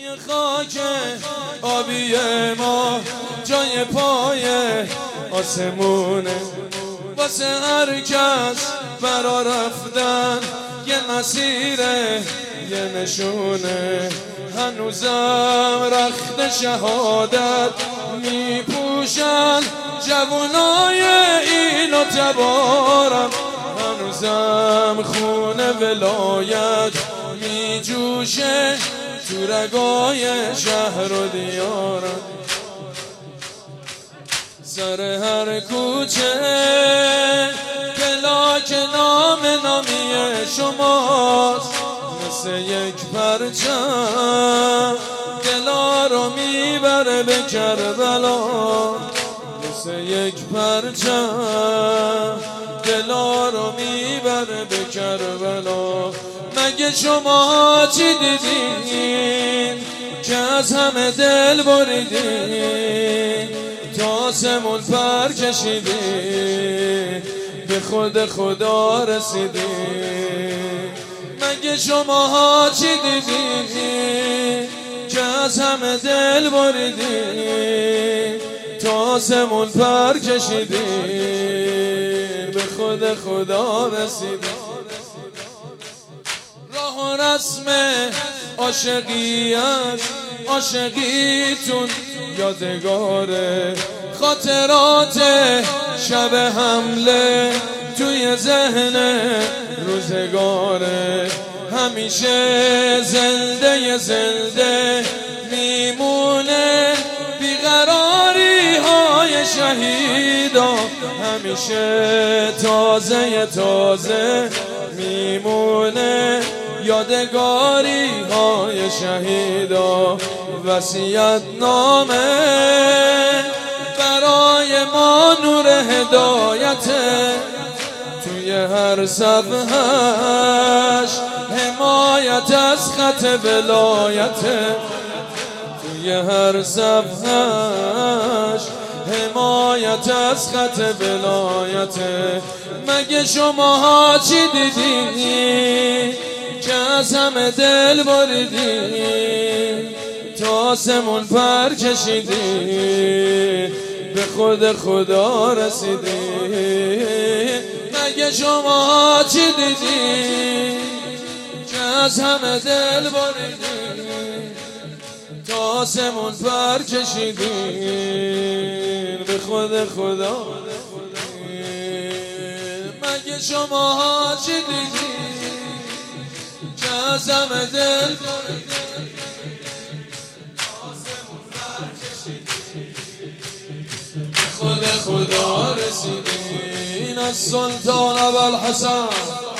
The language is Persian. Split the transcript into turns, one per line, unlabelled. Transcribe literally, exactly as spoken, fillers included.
خاک آبی ما جای پای آسمونه، واسه هر کس برا رفتن یه مسیره یه نشونه. هنوزم رخت شهادت میپوشن جوانای این و تبارم، هنوزم خون ولایت میجوشه تو رگای شهر و دیارم. سر هر کوچه پلاک نام نامی شماست، مثل یک پرچم دلا رو میبره به کربلا، مثل یک پرچم دلا رو میبره به کربلا. مگه شما چی دیدین که از همه دل بریدین، تا آسمون پر کشیدین به خود خدا رسیدین؟ مگه شما چی دیدین که از همه دل بریدین، تا آسمون پر کشیدین به خود خدا رسیدین؟ راه و رسم عاشقیت عاشقیتون یادگاره، خاطرات شب حمله توی ذهن روزگاره. همیشه زنده زنده میمونه بیقراری های شهیدا، همیشه تازه تازه میمونه یادگاری های شهیدا. وصیت نامه برای ما نور هدایته، توی هر صفحه‌اش حمایت از خط ولایته، توی هر صفحه‌اش حمایت از خط ولایته. مگه شما چی دیدین که از همه دل بریدین، تا آسمون پر کشیدین به خود خدا رسیدین؟ مگه شما چی دیدین که از همه دل بریدین، تا آسمون پر کشیدین به خود خدا؟ مگه شما چی دیدین که از همه دل بریدین، خود خدا رسیدین؟ از سلطان ابوالحسن